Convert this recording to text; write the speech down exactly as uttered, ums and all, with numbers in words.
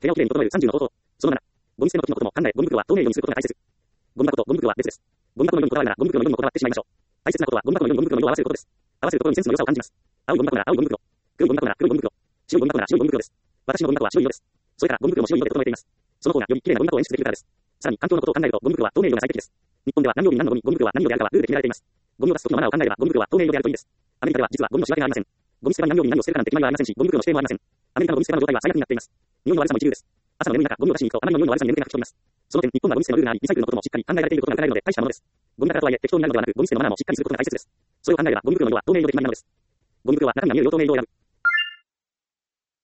部屋をきれいに整えるさんじゅうの方法。そのなな、ゴミ捨ての時のことも考え、ゴミ袋は透明にすることが大切。ゴミ箱とゴミ袋は別です。ゴミ箱のようにこだわるなら、ゴミ袋のようにもこだわってしまいましょう。大切なことはゴミ箱のようにゴミ袋の色を合わせることです。合わせるところにセンスの良さを感じます。青いゴミ箱なら青いゴミ袋。黒いゴミ箱なら黒いゴミ袋。白いゴミ箱なら白いゴミ袋です。私のゴミ箱は白い色です。それからゴミ袋も白い色で整えています。その方がより綺麗なゴミ箱を演出できるからです。さらに環境のことを考えるとゴミ袋は透明色が最適です。日本では何曜日に何のゴミ、ゴミ袋は何色であるかはルールで決められています。ゴミを出す時のマナーを考えればゴミ袋は透明色であるといいです。アメリカでは実はゴミの仕分けがありません。ゴミ捨て場に何曜日に何を捨てるかなんて決まりはありませんし、ゴミ袋の指定もありません。アメリカのゴミ捨て場の状態は最悪になっています。匂いの悪さも一流です。朝の眠い中、ゴミを出しに行くとあまりの匂いの悪さに眠気が吹き飛びます。その点、日本はゴミ捨てのルールがあり、リサイクルのこともしっかり考えられていることが伺えるので大したものです。ゴミだからとはいえ適当になるのではなく、ゴミ捨てのマナーもしっかりすることが大切です。それを考えればゴミ袋の色は透明色で決まりなのです。ゴミ袋は中身が見えるよう透明色を選ぶ。